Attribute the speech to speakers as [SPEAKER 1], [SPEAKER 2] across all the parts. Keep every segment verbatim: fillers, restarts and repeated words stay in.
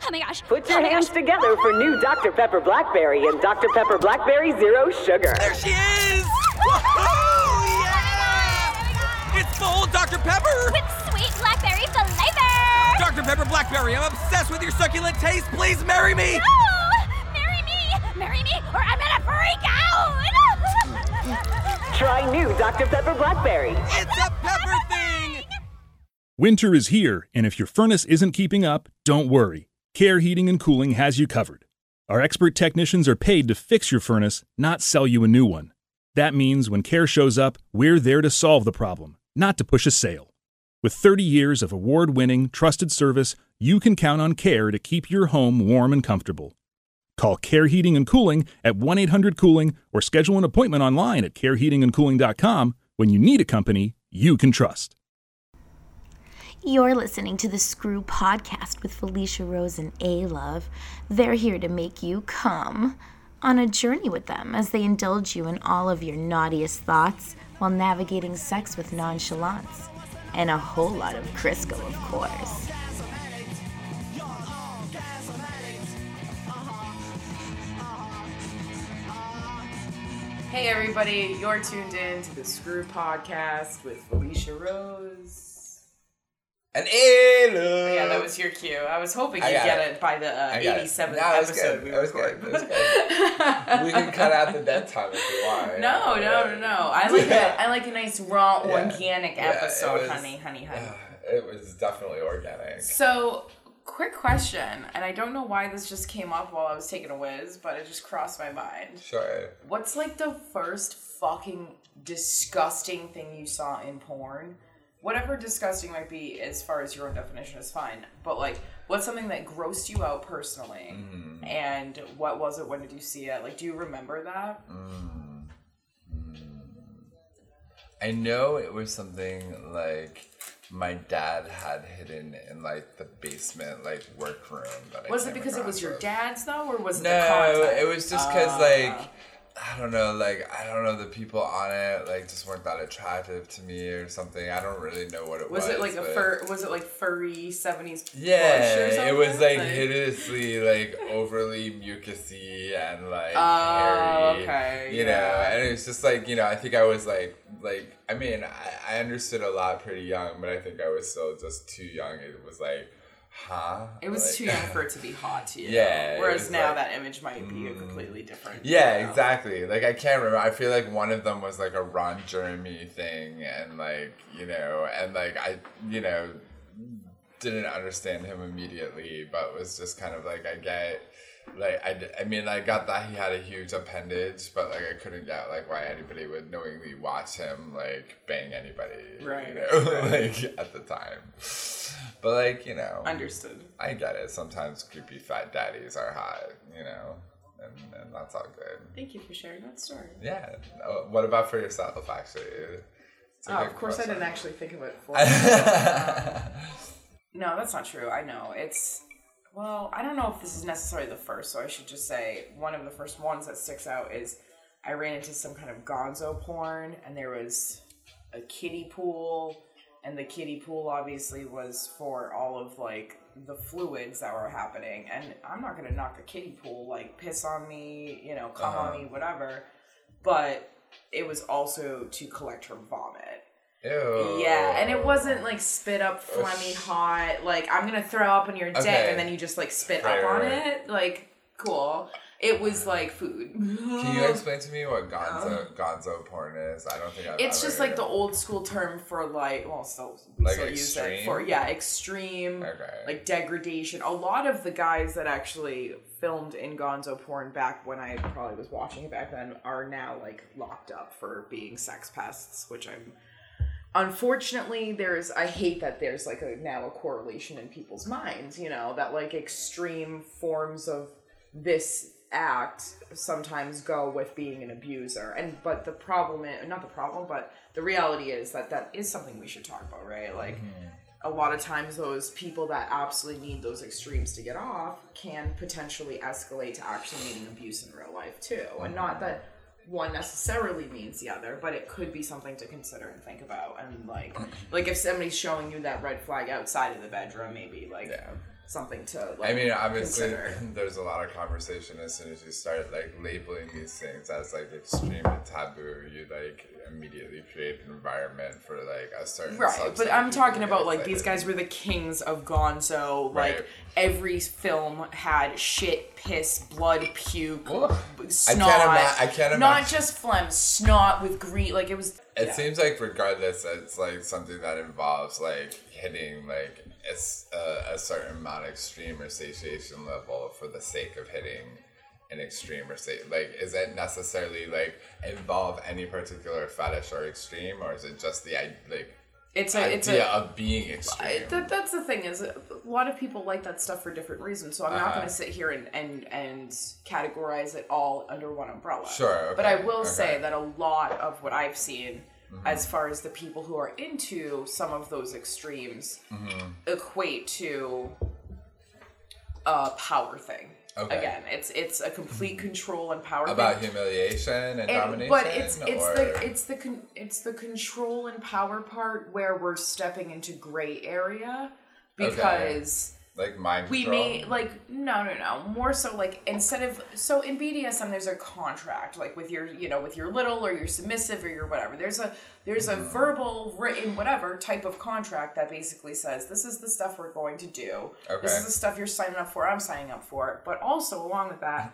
[SPEAKER 1] Oh my gosh.
[SPEAKER 2] Put your
[SPEAKER 1] oh my
[SPEAKER 2] hands
[SPEAKER 1] gosh.
[SPEAKER 2] together for new Doctor Pepper Blackberry and Doctor Pepper Blackberry Zero Sugar.
[SPEAKER 3] There she is! Woohoo! Yeah! It's full Doctor Pepper!
[SPEAKER 1] With sweet blackberry flavor!
[SPEAKER 3] Doctor Pepper Blackberry, I'm obsessed with your succulent taste. Please marry me!
[SPEAKER 1] No! Marry me! Marry me or I'm gonna freak out!
[SPEAKER 2] Try new Doctor Pepper Blackberry.
[SPEAKER 3] It's a pepper thing!
[SPEAKER 4] Winter is here, and if your furnace isn't keeping up, don't worry. Care Heating and Cooling has you covered. Our expert technicians are paid to fix your furnace, not sell you a new one. That means when Care shows up, we're there to solve the problem, not to push a sale. With thirty years of award-winning, trusted service, you can count on Care to keep your home warm and comfortable. Call Care Heating and Cooling at one eight hundred cooling or schedule an appointment online at care heating and cooling dot com when you need a company you can trust.
[SPEAKER 5] You're listening to the Screw Podcast with Felicia Rose and A-Love. They're here to make you come on a journey with them as they indulge you in all of your naughtiest thoughts while navigating sex with nonchalance. And a whole lot of Crisco, of course.
[SPEAKER 6] Hey everybody, you're tuned in to the Screw Podcast with Felicia Rose.
[SPEAKER 7] And A-Love.
[SPEAKER 6] Yeah, that was your cue. I was hoping
[SPEAKER 7] I
[SPEAKER 6] you'd
[SPEAKER 7] got
[SPEAKER 6] get
[SPEAKER 7] it.
[SPEAKER 6] it, by the uh, eighty-seventh
[SPEAKER 7] no, it was
[SPEAKER 6] episode
[SPEAKER 7] good.
[SPEAKER 6] we
[SPEAKER 7] It was
[SPEAKER 6] recorded.
[SPEAKER 7] good. It was good. We can cut out the dead time if you want.
[SPEAKER 6] No, no, no, no. I like a, I like a nice raw,
[SPEAKER 7] Yeah.
[SPEAKER 6] organic
[SPEAKER 7] Yeah, it
[SPEAKER 6] episode,
[SPEAKER 7] was-
[SPEAKER 6] honey, honey, honey.
[SPEAKER 7] It was definitely organic.
[SPEAKER 6] So, quick question, and I don't know why this just came up while I was taking a whiz, but it just crossed my mind.
[SPEAKER 7] Sure.
[SPEAKER 6] What's like the first fucking disgusting thing you saw in porn? Whatever disgusting might be, as far as your own definition, is fine. But like, what's something that grossed you out personally?
[SPEAKER 7] Mm.
[SPEAKER 6] And what was it? When did you see it? Like, do you remember that?
[SPEAKER 7] Mm. Mm. I know it was something like my dad had hidden in like the basement, like workroom. That I
[SPEAKER 6] Was it
[SPEAKER 7] came
[SPEAKER 6] because it was
[SPEAKER 7] across
[SPEAKER 6] your
[SPEAKER 7] with.
[SPEAKER 6] dad's though, or was it the
[SPEAKER 7] No,
[SPEAKER 6] content?
[SPEAKER 7] it was just because
[SPEAKER 6] Uh,
[SPEAKER 7] like I don't know, like I don't know, the people on it like just weren't that attractive to me or something. I don't really know what it was.
[SPEAKER 6] Was it like a
[SPEAKER 7] but-
[SPEAKER 6] fur? Was it like furry seventies?
[SPEAKER 7] Yeah, it was like
[SPEAKER 6] like
[SPEAKER 7] hideously like overly mucusy and like
[SPEAKER 6] Oh,
[SPEAKER 7] hairy.
[SPEAKER 6] okay,
[SPEAKER 7] You
[SPEAKER 6] yeah.
[SPEAKER 7] know, and it was just like, you know, I think I was like like I mean, I, I understood a lot pretty young, but I think I was still just too young. It was like, huh?
[SPEAKER 6] It was
[SPEAKER 7] Like-
[SPEAKER 6] too young for it to be hot to you.
[SPEAKER 7] Yeah, it
[SPEAKER 6] Whereas
[SPEAKER 7] was
[SPEAKER 6] now
[SPEAKER 7] like-
[SPEAKER 6] that image might be a completely different.
[SPEAKER 7] Yeah,
[SPEAKER 6] you know?
[SPEAKER 7] exactly. Like I can't remember. I feel like one of them was like a Ron Jeremy thing, and like you know, and like I, you know, didn't understand him immediately, but was just kind of like I get, like I, I mean I got that he had a huge appendage, but like I couldn't get like why anybody would knowingly watch him like bang anybody,
[SPEAKER 6] Right,
[SPEAKER 7] You know,
[SPEAKER 6] right.
[SPEAKER 7] like at the time. But like you know,
[SPEAKER 6] Understood.
[SPEAKER 7] I get it. Sometimes creepy fat daddies are hot, you know. And, and that's all good.
[SPEAKER 6] Thank you for sharing that story.
[SPEAKER 7] Yeah. Uh, What about for yourself, actually? It's a
[SPEAKER 6] Oh,
[SPEAKER 7] good
[SPEAKER 6] of course
[SPEAKER 7] question.
[SPEAKER 6] I didn't actually think of it for um, No, that's not true. I know. It's, well, I don't know if this is necessarily the first, so I should just say one of the first ones that sticks out is I ran into some kind of gonzo porn, and there was a kiddie pool, and the kiddie pool obviously was for all of, like, the fluids that were happening, and I'm not gonna knock a kiddie pool, like, piss on me, you know, come
[SPEAKER 7] Uh-huh.
[SPEAKER 6] on me, whatever, but it was also to collect her vomit.
[SPEAKER 7] Ew.
[SPEAKER 6] Yeah, and it wasn't like spit up, phlegmy, hot, like I'm gonna throw up on your dick,
[SPEAKER 7] Okay.
[SPEAKER 6] and then you just like spit
[SPEAKER 7] Right,
[SPEAKER 6] up on
[SPEAKER 7] right, right.
[SPEAKER 6] it. Like, cool. It was like food.
[SPEAKER 7] Can you explain to me what gonzo, gonzo porn is? I don't think I've
[SPEAKER 6] It's
[SPEAKER 7] ever
[SPEAKER 6] just like
[SPEAKER 7] heard
[SPEAKER 6] the
[SPEAKER 7] of
[SPEAKER 6] old school term for like, well, still we
[SPEAKER 7] Like
[SPEAKER 6] still use it
[SPEAKER 7] extreme?
[SPEAKER 6] for yeah, extreme,
[SPEAKER 7] Okay.
[SPEAKER 6] like degradation. A lot of the guys that actually filmed in gonzo porn back when I probably was watching it back then are now like locked up for being sex pests, which I'm. Unfortunately, there's, I hate that there's like a, now a correlation in people's minds, you know, that like extreme forms of this act sometimes go with being an abuser. And, but the problem is, not the problem, but the reality is that that is something we should talk about, right? Like, mm-hmm. a lot of times those people that absolutely need those extremes to get off can potentially escalate to actually needing abuse in real life too. Mm-hmm. And not that one necessarily means the other, but it could be something to consider and think about. And like, like if somebody's showing you that red flag outside of the bedroom, maybe like
[SPEAKER 7] Yeah.
[SPEAKER 6] something to like
[SPEAKER 7] I mean, obviously,
[SPEAKER 6] consider.
[SPEAKER 7] there's a lot of conversation as soon as you start like labeling these things as like extreme and taboo. You like immediately create an environment for like a certain
[SPEAKER 6] right.
[SPEAKER 7] subset
[SPEAKER 6] But
[SPEAKER 7] of
[SPEAKER 6] I'm
[SPEAKER 7] people
[SPEAKER 6] talking
[SPEAKER 7] to
[SPEAKER 6] about
[SPEAKER 7] get
[SPEAKER 6] like these
[SPEAKER 7] excited.
[SPEAKER 6] guys were the kings of Gonzo. Like
[SPEAKER 7] Right.
[SPEAKER 6] every film had shit, piss, blood, puke,
[SPEAKER 7] Ugh.
[SPEAKER 6] snot.
[SPEAKER 7] I can't ima- I can't
[SPEAKER 6] Not
[SPEAKER 7] imagine.
[SPEAKER 6] just phlegm, snot with green. Like it was.
[SPEAKER 7] It
[SPEAKER 6] yeah.
[SPEAKER 7] seems like regardless, it's like something that involves like hitting like it's a, a certain amount of extreme or satiation level for the sake of hitting an extreme or sate. Like, is it necessarily like involve any particular fetish or extreme, or is it just the i- like
[SPEAKER 6] It's a.
[SPEAKER 7] idea
[SPEAKER 6] It's a.
[SPEAKER 7] of being extreme?
[SPEAKER 6] I, that, that's the thing is a lot of people like that stuff for different reasons. So I'm not
[SPEAKER 7] Uh-huh.
[SPEAKER 6] going to sit here and, and and categorize it all under one umbrella.
[SPEAKER 7] Sure,
[SPEAKER 6] But I
[SPEAKER 7] okay,
[SPEAKER 6] will say
[SPEAKER 7] okay.
[SPEAKER 6] that a lot of what I've seen,
[SPEAKER 7] Mm-hmm.
[SPEAKER 6] as far as the people who are into some of those extremes,
[SPEAKER 7] Mm-hmm.
[SPEAKER 6] equate to a power thing.
[SPEAKER 7] Okay.
[SPEAKER 6] Again, it's it's a complete control and power
[SPEAKER 7] About
[SPEAKER 6] thing.
[SPEAKER 7] humiliation and,
[SPEAKER 6] And-
[SPEAKER 7] domination,
[SPEAKER 6] but it's it's
[SPEAKER 7] or
[SPEAKER 6] the it's the con, it's the control and power part where we're stepping into gray area because
[SPEAKER 7] like mind
[SPEAKER 6] we
[SPEAKER 7] control.
[SPEAKER 6] may like no no no more so like instead of so in B D S M there's a contract like with your you know with your little or your submissive or your whatever there's a there's a verbal written whatever type of contract that basically says this is the stuff we're going to do,
[SPEAKER 7] Okay.
[SPEAKER 6] this is the stuff you're signing up for, I'm signing up for, but also along with that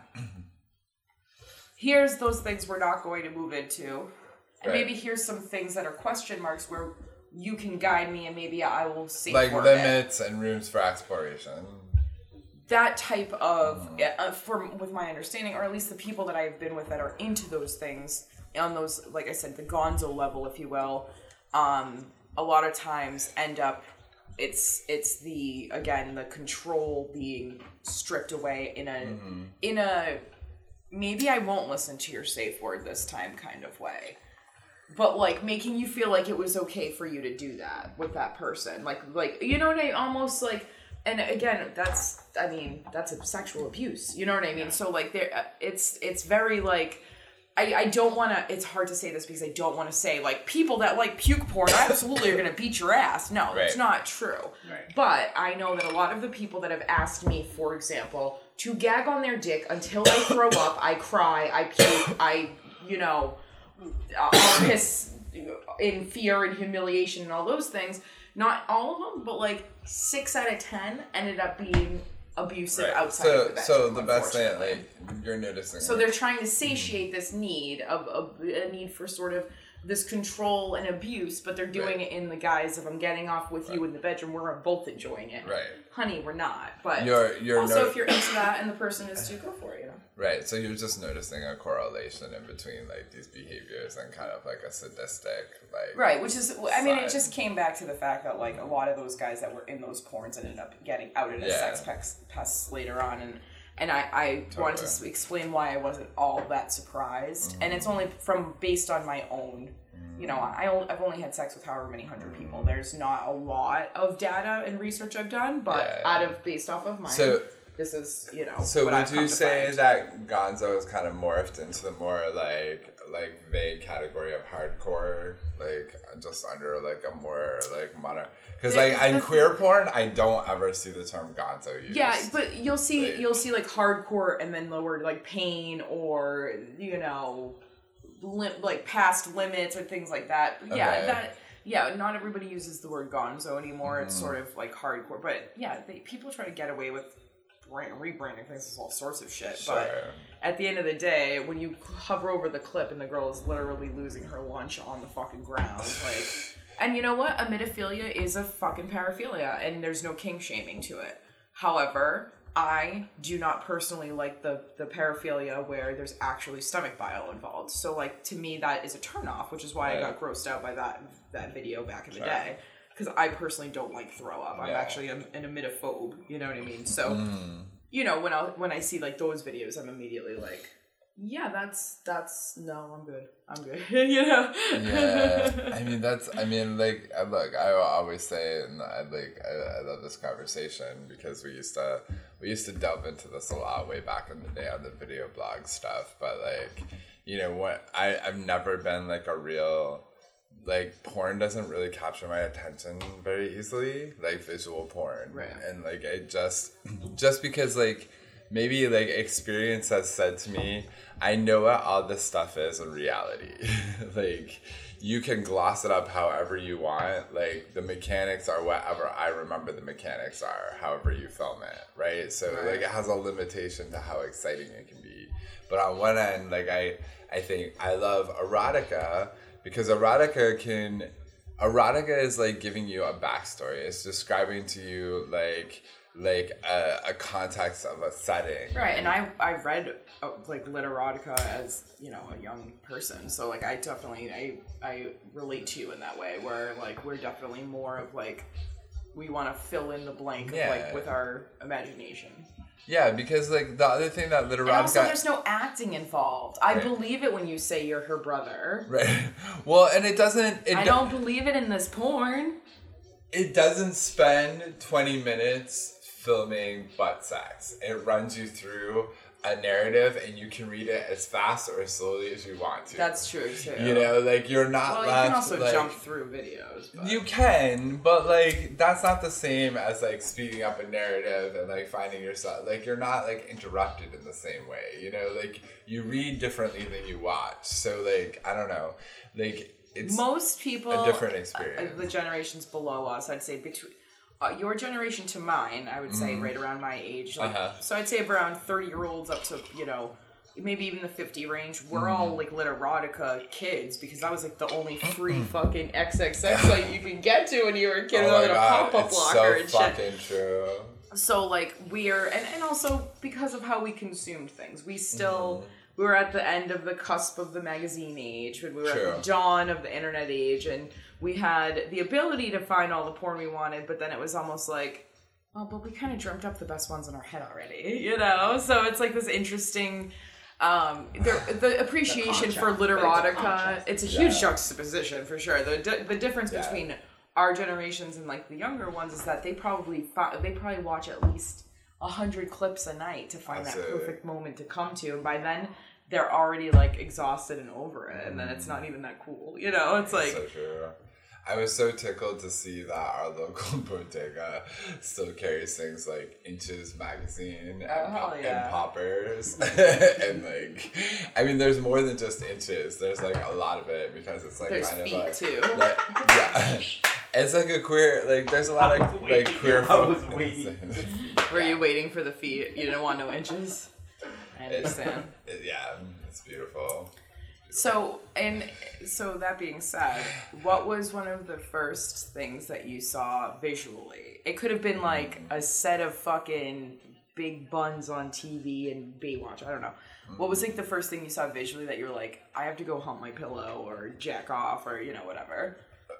[SPEAKER 6] here's those things we're not going to move into, and
[SPEAKER 7] Right.
[SPEAKER 6] maybe here's some things that are question marks where you can guide me and maybe I will see
[SPEAKER 7] like
[SPEAKER 6] for it.
[SPEAKER 7] limits and rooms for exploration.
[SPEAKER 6] That type of, yeah, uh, from with my understanding, or at least the people that I've been with that are into those things, on those, like I said, the Gonzo level, if you will, um, a lot of times end up, it's it's the again the control being stripped away in a
[SPEAKER 7] Mm-hmm.
[SPEAKER 6] in a maybe I won't listen to your safe word this time kind of way. But like making you feel like it was okay for you to do that with that person, like like you know what I almost like, and again that's I mean that's a sexual abuse, you know what I mean? So like there, uh, it's it's very like I I don't want to. It's hard to say this because I don't want to say like people that like puke porn absolutely are gonna beat your ass. No, that's
[SPEAKER 7] Right.
[SPEAKER 6] not true.
[SPEAKER 7] Right.
[SPEAKER 6] But I know that a lot of the people that have asked me, for example, to gag on their dick until I throw up, I cry, I puke, I you know. I'll piss in fear and humiliation and all those things. Not all of them, but like six out of ten ended up being abusive
[SPEAKER 7] Right.
[SPEAKER 6] outside
[SPEAKER 7] So,
[SPEAKER 6] of the bedroom.
[SPEAKER 7] so the best thing,
[SPEAKER 6] unfortunately.
[SPEAKER 7] like you're noticing.
[SPEAKER 6] So they're trying to satiate this need of, of a need for sort of this control and abuse, but they're doing
[SPEAKER 7] Right.
[SPEAKER 6] it in the guise of I'm getting off with you in the bedroom. We're both enjoying it.
[SPEAKER 7] Right.
[SPEAKER 6] Honey, we're not. But
[SPEAKER 7] You're- you're
[SPEAKER 6] also
[SPEAKER 7] no-
[SPEAKER 6] if you're into that and the person is to, go for it, you know.
[SPEAKER 7] Right, so you're just noticing a correlation in between like these behaviors and kind of like a sadistic like
[SPEAKER 6] Right, which is, I mean, it
[SPEAKER 7] side.
[SPEAKER 6] just came back to the fact that like a lot of those guys that were in those porns ended up getting outed as
[SPEAKER 7] Yeah.
[SPEAKER 6] sex pests, pests later on, and and I, I wanted to s- explain why I wasn't all that surprised,
[SPEAKER 7] Mm-hmm.
[SPEAKER 6] and it's only from based on my own, you know, I o- I've only had sex with however many hundred people. There's not a lot of data and research I've done, but
[SPEAKER 7] Yeah, yeah.
[SPEAKER 6] out of based off of mine,
[SPEAKER 7] So-
[SPEAKER 6] this is you know.
[SPEAKER 7] So
[SPEAKER 6] what
[SPEAKER 7] would
[SPEAKER 6] I've
[SPEAKER 7] you
[SPEAKER 6] come to
[SPEAKER 7] say
[SPEAKER 6] find.
[SPEAKER 7] that Gonzo is kind of morphed into the more like like vague category of hardcore, like just under like a more like modern? Because
[SPEAKER 6] The-
[SPEAKER 7] like in
[SPEAKER 6] the-
[SPEAKER 7] queer porn, I don't ever see the term Gonzo used.
[SPEAKER 6] Yeah, but you'll see
[SPEAKER 7] Like-
[SPEAKER 6] you'll see like hardcore and then the word like pain or you know, lim- like past limits or things like that. Yeah,
[SPEAKER 7] Okay.
[SPEAKER 6] that yeah. Not everybody uses the word gonzo anymore. It's sort of like hardcore, but yeah, they, people try to get away with brand, rebranding things as all sorts of shit.
[SPEAKER 7] Sure.
[SPEAKER 6] But at the end of the day, when you hover over the clip and the girl is literally losing her lunch on the fucking ground, like. And you know what? Emetophilia is a fucking paraphilia, and there's no kink shaming to it. However, I do not personally like the, the paraphilia where there's actually stomach bile involved. So, like, to me, that is a turnoff, which is why I got grossed out by that that video back in the
[SPEAKER 7] Sure.
[SPEAKER 6] day. Because I personally don't like throw up. I'm
[SPEAKER 7] Yeah.
[SPEAKER 6] actually an, an emetophobe, you know what I mean? So, you know, when I when I see, like, those videos, I'm immediately like, yeah, that's, that's, no, I'm good. I'm good, you know?
[SPEAKER 7] Yeah, I mean that's. I mean, like, I- look, I always say, and I like, I, I love this conversation because we used to, we used to delve into this a lot way back in the day on the video blog stuff. But like, you know, what I I've never been like a real like porn doesn't really capture my attention very easily, like visual porn.
[SPEAKER 6] Right.
[SPEAKER 7] And like I just just because like maybe like experience has said to me, I know what all this stuff is in reality. Like you can gloss it up however you want. Like the mechanics are whatever I remember the mechanics are, however you film it, right? So
[SPEAKER 6] Right.
[SPEAKER 7] like it has a limitation to how exciting it can be. But on one end, like I I think I love erotica because erotica can erotica is like giving you a backstory. It's describing to you like like a, a context of a setting.
[SPEAKER 6] Right, and I I read uh, like lit erotica as, you know, a young person, so like I definitely I I relate to you in that way, where like we're definitely more of like we want to fill in the blank
[SPEAKER 7] Yeah.
[SPEAKER 6] of like with our imagination.
[SPEAKER 7] Yeah, because like the other thing that lit
[SPEAKER 6] And also,
[SPEAKER 7] erotica
[SPEAKER 6] there's no acting involved. I
[SPEAKER 7] Right.
[SPEAKER 6] believe it when you say you're her brother.
[SPEAKER 7] right. Well, and it doesn't it
[SPEAKER 6] I
[SPEAKER 7] do-
[SPEAKER 6] don't believe it in this porn.
[SPEAKER 7] it doesn't spend twenty minutes filming butt sex. It runs you through a narrative and you can read it as fast or as slowly as you want to.
[SPEAKER 6] That's true too.
[SPEAKER 7] You know, like you're not
[SPEAKER 6] Well, you
[SPEAKER 7] left
[SPEAKER 6] can also
[SPEAKER 7] like,
[SPEAKER 6] jump through videos. But.
[SPEAKER 7] You can, but like that's not the same as like speeding up a narrative and like finding yourself like you're not like interrupted in the same way. You know, like you read differently than you watch. So like I don't know, like it's
[SPEAKER 6] Most people,
[SPEAKER 7] a different
[SPEAKER 6] uh,
[SPEAKER 7] experience.
[SPEAKER 6] the generations below us, I'd say between uh, your generation to mine, I would say right around my age. Like,
[SPEAKER 7] Uh-huh.
[SPEAKER 6] So I'd say around thirty year olds up to, you know, maybe even the fifty range. We're
[SPEAKER 7] Mm-hmm.
[SPEAKER 6] all like lit erotica kids because that was like the only free fucking X X X site you could get to when you were a kid
[SPEAKER 7] oh
[SPEAKER 6] without
[SPEAKER 7] my
[SPEAKER 6] a
[SPEAKER 7] god,
[SPEAKER 6] pop up
[SPEAKER 7] it's
[SPEAKER 6] blocker
[SPEAKER 7] so
[SPEAKER 6] and shit.
[SPEAKER 7] fucking true.
[SPEAKER 6] So like we're and, and also because of how we consumed things, we still
[SPEAKER 7] Mm-hmm.
[SPEAKER 6] we were at the end of the cusp of the magazine age, when we were
[SPEAKER 7] True.
[SPEAKER 6] at the dawn of the internet age, and we had the ability to find all the porn we wanted, but then it was almost like, oh, but we kind of dreamt up the best ones in our head already, you know? So it's like this interesting um the, the appreciation for
[SPEAKER 3] contrast, like the
[SPEAKER 6] literotica.
[SPEAKER 3] contrast.
[SPEAKER 6] It's a huge
[SPEAKER 7] Yeah.
[SPEAKER 6] juxtaposition for sure. The di- the difference
[SPEAKER 7] Yeah.
[SPEAKER 6] between our generations and like the younger ones is that they probably fi- they probably watch at least a hundred clips a night to find
[SPEAKER 7] Absolutely.
[SPEAKER 6] that perfect moment to come to, and by then they're already like exhausted and over it, and then it's not even that cool, you know? It's like
[SPEAKER 7] So true. I was so tickled to see that our local bodega still carries things like Inches magazine and,
[SPEAKER 6] Oh, hell
[SPEAKER 7] pop-
[SPEAKER 6] yeah.
[SPEAKER 7] and poppers. And like, I mean, there's more than just Inches. There's like a lot of it because it's like
[SPEAKER 6] There's
[SPEAKER 7] kind
[SPEAKER 6] feet,
[SPEAKER 7] of like,
[SPEAKER 6] too.
[SPEAKER 7] like- yeah. It's like a queer, like there's a lot of like queer
[SPEAKER 3] I was
[SPEAKER 7] folk-
[SPEAKER 3] waiting.
[SPEAKER 6] were you waiting for the feet? You didn't want no inches? I understand.
[SPEAKER 7] It- yeah, it's beautiful.
[SPEAKER 6] So, and so that being said, what was one of the first things that you saw visually? It could have been like a set of fucking big buns on T V and Baywatch. I don't know. What was like the first thing you saw visually that you were like, I have to go hump my pillow or jack off or, you know, whatever?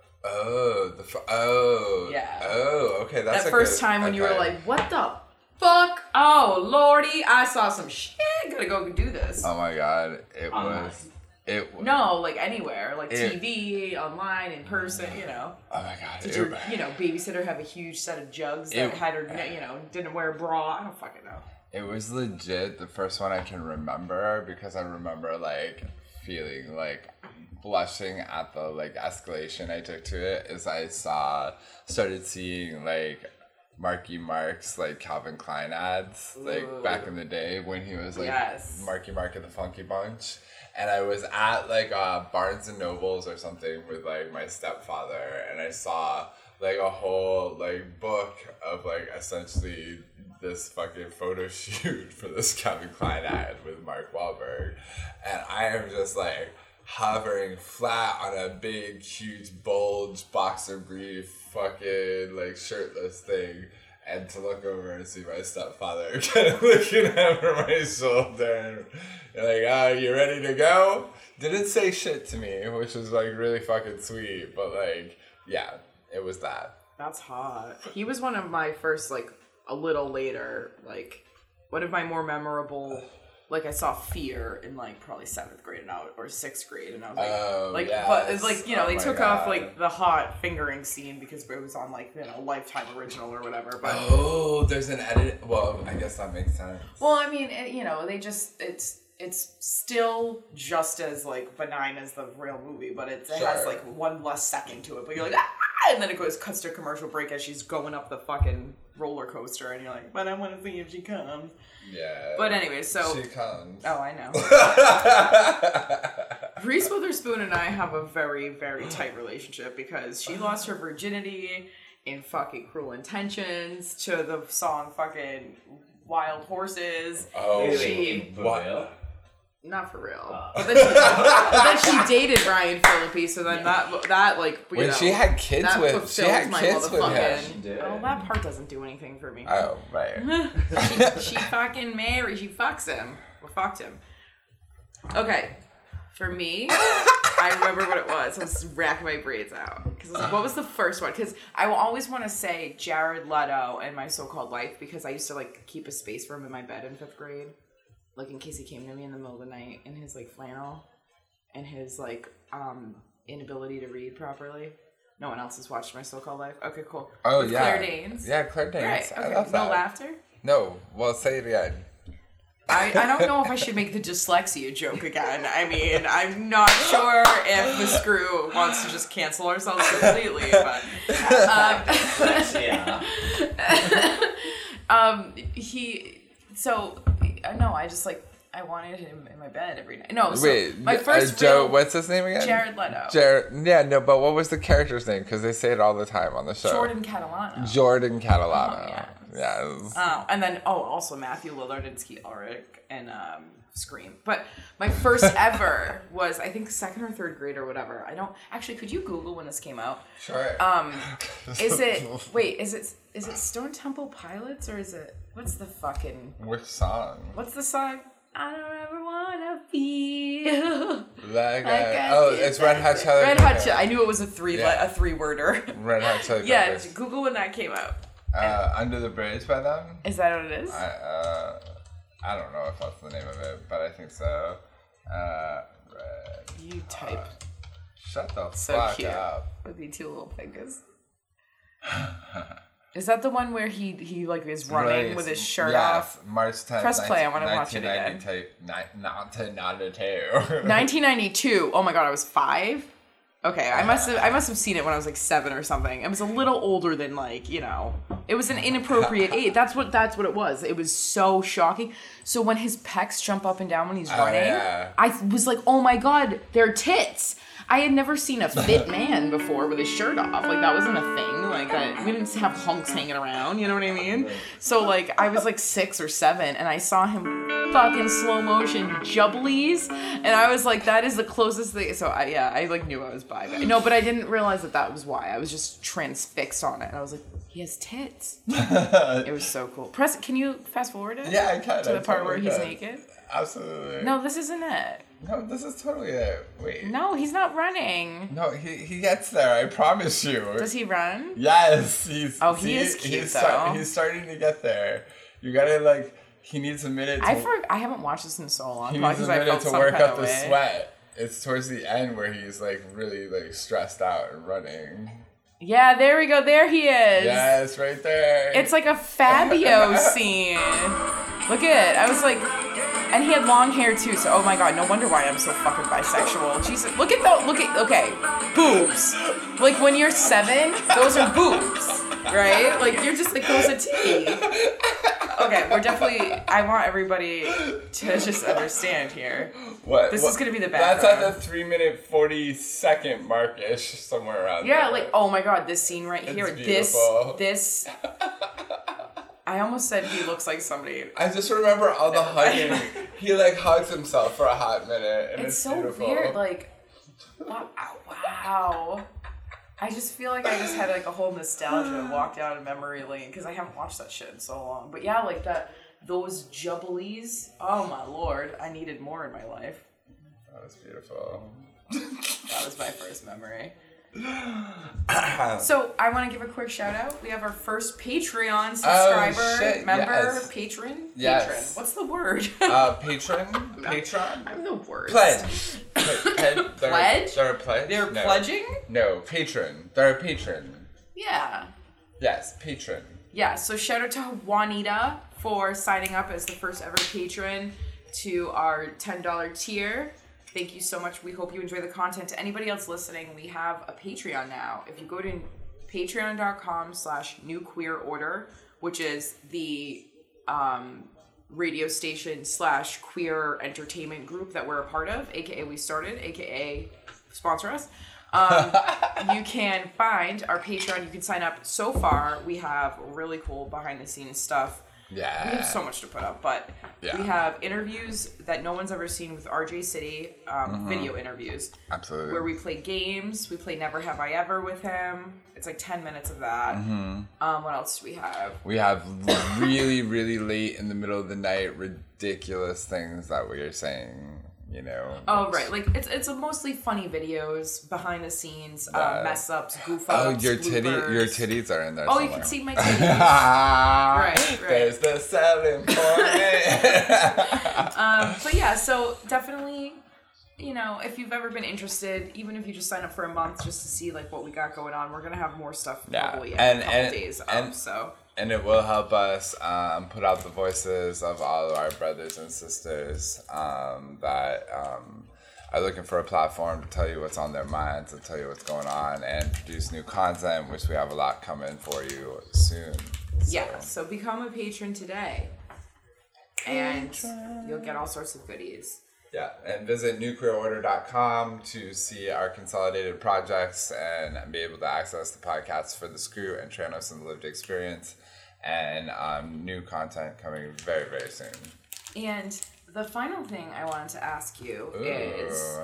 [SPEAKER 7] Oh, the f- oh
[SPEAKER 6] Yeah.
[SPEAKER 7] Oh, okay. That's
[SPEAKER 6] That
[SPEAKER 7] a
[SPEAKER 6] first
[SPEAKER 7] good-
[SPEAKER 6] time when you were
[SPEAKER 7] okay.
[SPEAKER 6] like, what the fuck? Oh, lordy, I saw some shit. Gotta go do this.
[SPEAKER 7] Oh my god, it
[SPEAKER 3] Online.
[SPEAKER 7] was. It was.
[SPEAKER 6] No, like anywhere, like
[SPEAKER 7] It-
[SPEAKER 6] T V, online, in person, you know.
[SPEAKER 7] Oh my god.
[SPEAKER 6] Did
[SPEAKER 7] it-
[SPEAKER 6] your, you know, babysitter have a huge set of jugs that
[SPEAKER 7] It-
[SPEAKER 6] had her, you know, didn't wear a bra? I don't fucking know.
[SPEAKER 7] It was legit the first one I can remember because I remember like feeling like blushing at the like escalation I took to it as I saw started seeing like Marky Mark's like Calvin Klein ads like
[SPEAKER 6] Ooh.
[SPEAKER 7] back in the day when he was like
[SPEAKER 6] Yes.
[SPEAKER 7] Marky Mark and the Funky Bunch. And I was at like uh, Barnes and Nobles or something with like my stepfather, and I saw like a whole like book of like essentially this fucking photo shoot for this Calvin Klein ad with Mark Wahlberg, and I am just like hovering flat on a big huge bulge boxer brief fucking like shirtless thing. And to look over and see my stepfather kind of looking over my shoulder. And like, ah, you ready to go? Didn't say shit to me, which was like really fucking sweet. But like, yeah, it was that.
[SPEAKER 6] That's hot. He was one of my first, like, a little later, like, one of my more memorable, like, I saw Fear in, like, probably seventh grade and I was, or sixth grade, and I was like,
[SPEAKER 7] Oh,
[SPEAKER 6] like,
[SPEAKER 7] yes.
[SPEAKER 6] but it's like, you know,
[SPEAKER 7] Oh
[SPEAKER 6] they
[SPEAKER 7] my
[SPEAKER 6] took off,
[SPEAKER 7] God.
[SPEAKER 6] like, the hot fingering scene because it was on, like, you know, Lifetime original or whatever, but,
[SPEAKER 7] Oh, there's an edit. Well, I guess that makes sense.
[SPEAKER 6] well, I mean, it, you know, they just, it's, it's still just as like benign as the real movie, but it's, it
[SPEAKER 7] Sure.
[SPEAKER 6] has like one less second to it. But you're like, ah! And then it goes cuts to commercial break as she's going up the fucking roller coaster, and you're like, but I want to see if she comes.
[SPEAKER 7] Yeah.
[SPEAKER 6] But anyway, so
[SPEAKER 7] She comes.
[SPEAKER 6] oh, I know. Reese Witherspoon and I have a very, very tight relationship because she lost her virginity in fucking Cruel Intentions to the song fucking Wild Horses.
[SPEAKER 7] Oh,
[SPEAKER 6] she,
[SPEAKER 7] what?
[SPEAKER 6] Not for real. Uh. But, then she, but then she dated Ryan Phillippe, so then yeah. that, that like, you
[SPEAKER 7] when
[SPEAKER 6] know,
[SPEAKER 7] she had kids with, she had kids with him.
[SPEAKER 6] Oh, that part doesn't do anything for me.
[SPEAKER 7] Oh, right.
[SPEAKER 6] she, she fucking married, she fucks him. Or fucked him. Okay. For me, I remember what it was. I was racking my braids out. Because like, what was the first one? Because I will always want to say Jared Leto and My So-Called Life because I used to like keep a space for him in my bed in fifth grade. Like in case he came to me in the middle of the night in his like flannel and his like um inability to read properly. No one else has watched My So-Called Life. Okay, cool.
[SPEAKER 7] Oh,
[SPEAKER 6] With
[SPEAKER 7] yeah.
[SPEAKER 6] Claire Danes.
[SPEAKER 7] Yeah, Claire Danes.
[SPEAKER 6] Right, okay.
[SPEAKER 7] I love
[SPEAKER 6] No
[SPEAKER 7] that.
[SPEAKER 6] laughter?
[SPEAKER 7] No. Well, say it again.
[SPEAKER 6] I, I don't know if I should make the dyslexia joke again. I mean, I'm not sure if the screw wants to just cancel ourselves completely, but um,
[SPEAKER 8] yeah.
[SPEAKER 6] um, he. So no, I just like I wanted him in my bed every night. No, so
[SPEAKER 7] Wait,
[SPEAKER 6] my first
[SPEAKER 7] uh, Joe.
[SPEAKER 6] real,
[SPEAKER 7] What's his name again?
[SPEAKER 6] Jared Leto.
[SPEAKER 7] Jared. Yeah, no, but what was the character's name? Because they say it all the time on the show.
[SPEAKER 6] Jordan Catalano.
[SPEAKER 7] Jordan Catalano.
[SPEAKER 6] Oh, yes.
[SPEAKER 7] Yes.
[SPEAKER 6] Oh, and then oh, also Matthew Lillard and Skeet Ulrich and um, Scream. But my first ever was I think second or third grade or whatever. I don't actually. Could you Google when this came out?
[SPEAKER 7] Sure.
[SPEAKER 6] Um, is it wait? Is it is it Stone Temple Pilots or is it what's the fucking
[SPEAKER 7] Which song?
[SPEAKER 6] what's the song? I don't ever wanna feel
[SPEAKER 7] Like,
[SPEAKER 6] like
[SPEAKER 7] uh,
[SPEAKER 6] I
[SPEAKER 7] oh,
[SPEAKER 6] did
[SPEAKER 7] it's Red Hot
[SPEAKER 6] that
[SPEAKER 7] Chili
[SPEAKER 6] Red Hot
[SPEAKER 7] Peppers.
[SPEAKER 6] Chili. I knew it was a three
[SPEAKER 7] Yeah.
[SPEAKER 6] le- a three worder.
[SPEAKER 7] Red Hot Chili
[SPEAKER 6] Yeah,
[SPEAKER 7] Peppers.
[SPEAKER 6] Google when that came out.
[SPEAKER 7] Uh, Under the Bridge by them.
[SPEAKER 6] Is that what it is?
[SPEAKER 7] I uh, I don't know if that's the name of it, but I think so. Uh, Red.
[SPEAKER 6] You type.
[SPEAKER 7] Hot. Shut the
[SPEAKER 6] So
[SPEAKER 7] fuck
[SPEAKER 6] cute.
[SPEAKER 7] up.
[SPEAKER 6] With the two little fingers. Is that the one where he he like is running
[SPEAKER 7] Release.
[SPEAKER 6] with his shirt
[SPEAKER 7] yes,
[SPEAKER 6] off?
[SPEAKER 7] March tenth.
[SPEAKER 6] Press play, I wanna watch it again.
[SPEAKER 7] nineteen ninety-two.
[SPEAKER 6] nineteen ninety-two. Oh my god, I was five. Okay, I must have I must have seen it when I was like seven or something. It was a little older than like, you know, it was an inappropriate age. That's what that's what it was. It was so shocking. So when his pecs jump up and down when he's
[SPEAKER 7] Oh,
[SPEAKER 6] running,
[SPEAKER 7] yeah.
[SPEAKER 6] I was like, oh my god, they're tits. I had never seen a fit man before with his shirt off. Like that wasn't a thing. Like that, we didn't have hunks hanging around. You know what I mean? So like I was like six or seven, and I saw him fucking slow motion jubblies, and I was like, that is the closest thing. So I yeah, I like knew I was bi. No, but I didn't realize that that was why. I was just transfixed on it, and I was like, he has tits. It was so cool. Press. Can you fast forward it?
[SPEAKER 7] Yeah, I can.
[SPEAKER 6] To
[SPEAKER 7] I
[SPEAKER 6] the part
[SPEAKER 7] totally
[SPEAKER 6] where he's
[SPEAKER 7] can.
[SPEAKER 6] naked.
[SPEAKER 7] Absolutely.
[SPEAKER 6] No, this isn't it.
[SPEAKER 7] No, this is totally it. Wait.
[SPEAKER 6] No, he's not running.
[SPEAKER 7] No, he, he gets there, I promise you.
[SPEAKER 6] Does he run?
[SPEAKER 7] Yes, he's.
[SPEAKER 6] Oh, he
[SPEAKER 7] see,
[SPEAKER 6] is cute,
[SPEAKER 7] he's
[SPEAKER 6] though.
[SPEAKER 7] he's starting to get there. You gotta like. He needs a minute. To,
[SPEAKER 6] I for, I haven't watched this in so long.
[SPEAKER 7] He
[SPEAKER 6] Probably
[SPEAKER 7] needs a
[SPEAKER 6] 'cause I
[SPEAKER 7] minute
[SPEAKER 6] felt
[SPEAKER 7] to
[SPEAKER 6] some
[SPEAKER 7] work
[SPEAKER 6] kind
[SPEAKER 7] up
[SPEAKER 6] of
[SPEAKER 7] the
[SPEAKER 6] way.
[SPEAKER 7] sweat. It's towards the end where he's like really like stressed out and running.
[SPEAKER 6] Yeah, there we go. There he is.
[SPEAKER 7] Yes, right there.
[SPEAKER 6] It's like a Fabio scene. Look at it. I was like, and he had long hair too. So, oh my god, no wonder why I'm so fucking bisexual. Jesus, look at the look at okay, boobs. Like when you're seven, those are boobs, right? Like you're just like those are titties. Okay, we're definitely. I want everybody to just understand here.
[SPEAKER 7] What?
[SPEAKER 6] This
[SPEAKER 7] what,
[SPEAKER 6] is gonna be the
[SPEAKER 7] That's
[SPEAKER 6] background.
[SPEAKER 7] at the three minute forty second mark ish, somewhere around
[SPEAKER 6] Yeah,
[SPEAKER 7] there.
[SPEAKER 6] like oh my god, this scene right here.
[SPEAKER 7] It's
[SPEAKER 6] This
[SPEAKER 7] beautiful.
[SPEAKER 6] this. I almost said he looks like somebody.
[SPEAKER 7] I just remember all the hugging. He like hugs himself for a hot minute, and
[SPEAKER 6] It's,
[SPEAKER 7] it's,
[SPEAKER 6] so
[SPEAKER 7] beautiful.
[SPEAKER 6] weird. Like, wow, wow. I just feel like I just had like a whole nostalgia walk down a memory lane because I haven't watched that shit in so long. But yeah, like that, those jubblies. Oh my lord, I needed more in my life.
[SPEAKER 7] That was beautiful.
[SPEAKER 6] That was my first memory. So I want to give a quick shout out. We have our first Patreon subscriber,
[SPEAKER 7] Oh, shit,
[SPEAKER 6] member,
[SPEAKER 7] yes.
[SPEAKER 6] patron.
[SPEAKER 7] Yes.
[SPEAKER 6] Patron. What's the word?
[SPEAKER 7] Uh, patron, patron,
[SPEAKER 6] I'm the worst.
[SPEAKER 7] pledge. Pledge. They're,
[SPEAKER 6] Pledge?
[SPEAKER 7] They're a pledge.
[SPEAKER 6] They're
[SPEAKER 7] no.
[SPEAKER 6] pledging.
[SPEAKER 7] No, patron. They're a patron.
[SPEAKER 6] Yeah.
[SPEAKER 7] Yes, patron.
[SPEAKER 6] Yeah, so shout out to Juanita for signing up as the first ever patron. to our ten dollars tier. Thank you so much. We hope you enjoy the content. To anybody else listening, we have a Patreon now. If you go to patreon.com slash new queer order, which is the um, radio station slash queer entertainment group that we're a part of, aka we started, aka sponsor us. Um, you can find our Patreon. You can sign up. So far, we have really cool behind the scenes stuff.
[SPEAKER 7] Yeah.
[SPEAKER 6] We have so much to put up, but
[SPEAKER 7] yeah.
[SPEAKER 6] we have interviews that no one's ever seen with R J City, um, mm-hmm. video interviews.
[SPEAKER 7] Absolutely.
[SPEAKER 6] Where we play games. We play Never Have I Ever with him. It's like ten minutes of that. Mm-hmm. Um, what else do we have?
[SPEAKER 7] We have really, really late in the middle of the night, ridiculous things that we are saying. You know.
[SPEAKER 6] Oh right, like it's it's a mostly funny videos, behind the scenes, uh, mess ups, goof ups.
[SPEAKER 7] Oh, your titty,
[SPEAKER 6] bloopers.
[SPEAKER 7] your titties are in there.
[SPEAKER 6] Oh,
[SPEAKER 7] somewhere.
[SPEAKER 6] you can see my titties. right, right.
[SPEAKER 7] There's the selling point.
[SPEAKER 6] um, but yeah, so definitely, you know, if you've ever been interested, even if you just sign up for a month just to see like what we got going on, we're gonna have more stuff probably
[SPEAKER 7] yeah.
[SPEAKER 6] in
[SPEAKER 7] and,
[SPEAKER 6] a couple
[SPEAKER 7] and,
[SPEAKER 6] days up.
[SPEAKER 7] And,
[SPEAKER 6] so.
[SPEAKER 7] And it will help us um, put out the voices of all of our brothers and sisters um, that um, are looking for a platform to tell you what's on their minds, to tell you what's going on, and produce new content, which we have a lot coming for you soon. So.
[SPEAKER 6] Yeah, so become a patron today, and you'll get all sorts of goodies.
[SPEAKER 7] Yeah, and visit new queer order dot com to see our consolidated projects and be able to access the podcasts for The Screw and Tranos and the Lived Experience, and um, new content coming very, very soon. And
[SPEAKER 6] the final thing I wanted to ask you Ooh. is,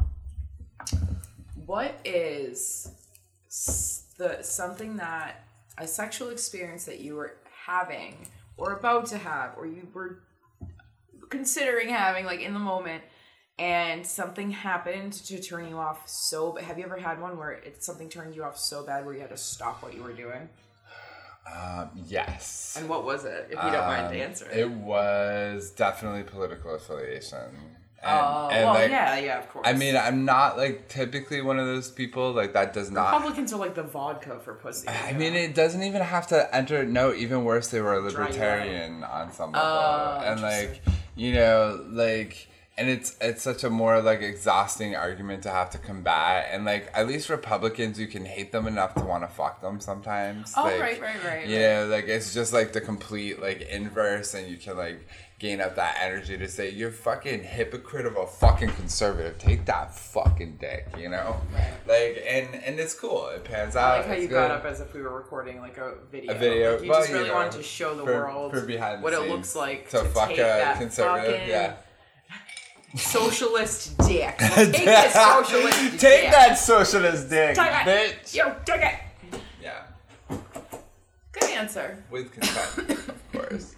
[SPEAKER 6] what is the something that, a sexual experience that you were having or about to have, or you were considering having, like in the moment, and something happened to turn you off so bad? Have you ever had one where it, something turned you off so bad where you had to stop what you were doing?
[SPEAKER 7] Um, yes.
[SPEAKER 6] And what was it, if you don't um, mind answering?
[SPEAKER 7] It was definitely political affiliation.
[SPEAKER 6] Oh, uh, well, like, yeah, yeah, of course.
[SPEAKER 7] I mean, I'm not, like, typically one of those people, like, that does not...
[SPEAKER 6] Republicans are like the vodka for pussy.
[SPEAKER 7] I know? mean, it doesn't even have to enter... No, even worse, they were a libertarian on some level.
[SPEAKER 6] Uh,
[SPEAKER 7] and, like, you know, like... And it's it's such a more, like, exhausting argument to have to combat. And, like, at least Republicans, you can hate them enough to want to fuck them sometimes.
[SPEAKER 6] Oh,
[SPEAKER 7] like,
[SPEAKER 6] right, right, right.
[SPEAKER 7] You know, like, it's just, like, the complete, like, inverse. And you can, like, gain up that energy to say, you're fucking hypocrite of a fucking conservative. Take that fucking dick, you know?
[SPEAKER 6] Right.
[SPEAKER 7] Like, and, and it's cool. It pans out.
[SPEAKER 6] I like how
[SPEAKER 7] it's
[SPEAKER 6] you
[SPEAKER 7] good.
[SPEAKER 6] got up as if we were recording, like, a video.
[SPEAKER 7] A video.
[SPEAKER 6] Like, you
[SPEAKER 7] well,
[SPEAKER 6] just really
[SPEAKER 7] you know,
[SPEAKER 6] wanted to show the
[SPEAKER 7] for,
[SPEAKER 6] world
[SPEAKER 7] for behind the
[SPEAKER 6] what
[SPEAKER 7] scenes.
[SPEAKER 6] it looks like
[SPEAKER 7] to,
[SPEAKER 6] to
[SPEAKER 7] fuck
[SPEAKER 6] take
[SPEAKER 7] a
[SPEAKER 6] that
[SPEAKER 7] conservative.
[SPEAKER 6] fucking...
[SPEAKER 7] Yeah.
[SPEAKER 6] Socialist dick. Take this socialist dick.
[SPEAKER 7] Take that socialist dick,
[SPEAKER 6] take
[SPEAKER 7] bitch.
[SPEAKER 6] It. Yo, take it.
[SPEAKER 7] Yeah.
[SPEAKER 6] Good answer.
[SPEAKER 7] With consent, of course.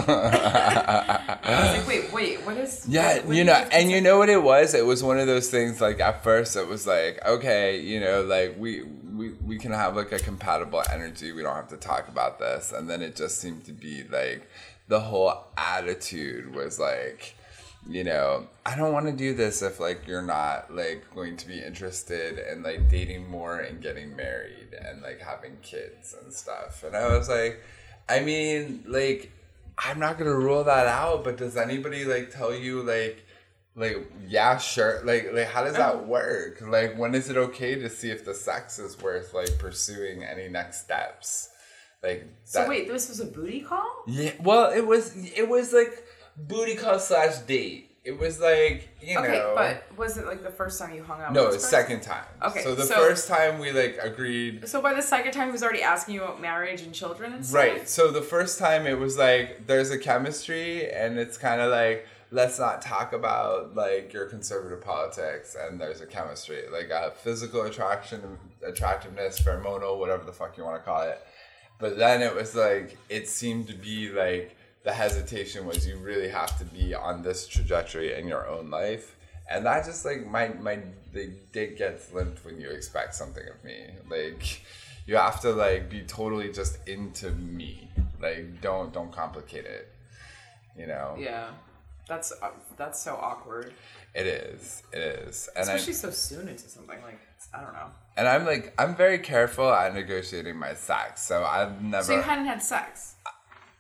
[SPEAKER 6] I was like, wait, wait, what is...
[SPEAKER 7] Yeah,
[SPEAKER 6] what, what
[SPEAKER 7] you know, and you know what it was? It was one of those things, like, at first it was like, okay, you know, like, we, we, we can have, like, a compatible energy. We don't have to talk about this. And then it just seemed to be, like, the whole attitude was, like... You know, I don't want to do this if, like, you're not, like, going to be interested in, like, dating more and getting married and, like, having kids and stuff. And I was like, I mean, like, I'm not going to rule that out, but does anybody, like, tell you, like, like, yeah, sure. Like, like, how does that work? Like, when is it okay to see if the sex is worth, like, pursuing any next steps? Like,
[SPEAKER 6] so
[SPEAKER 7] that,
[SPEAKER 6] wait, this was a booty call?
[SPEAKER 7] Yeah, well, it was, it was, like... Booty call slash date. It was like, you
[SPEAKER 6] okay,
[SPEAKER 7] know.
[SPEAKER 6] Okay, but was it like the first time you hung out
[SPEAKER 7] no,
[SPEAKER 6] with
[SPEAKER 7] this No, second time.
[SPEAKER 6] Okay.
[SPEAKER 7] So the
[SPEAKER 6] so,
[SPEAKER 7] first time we like agreed.
[SPEAKER 6] So by the second time he was already asking you about marriage and children and stuff?
[SPEAKER 7] Right. So the first time it was like, there's a chemistry and it's kind of like, let's not talk about like your conservative politics, and there's a chemistry. Like a physical attraction, attractiveness, pheromonal, whatever the fuck you want to call it. But then it was like, it seemed to be like, the hesitation was you really have to be on this trajectory in your own life. And that just like, my, my the dick gets limp when you expect something of me. Like, you have to like be totally just into me. Like, don't, don't complicate it, you know?
[SPEAKER 6] Yeah. That's, uh, that's so awkward.
[SPEAKER 7] It is, it is. And
[SPEAKER 6] especially
[SPEAKER 7] I,
[SPEAKER 6] so soon into something, like, I don't know.
[SPEAKER 7] And I'm like, I'm very careful at negotiating my sex, so I've never...
[SPEAKER 6] So you hadn't had sex?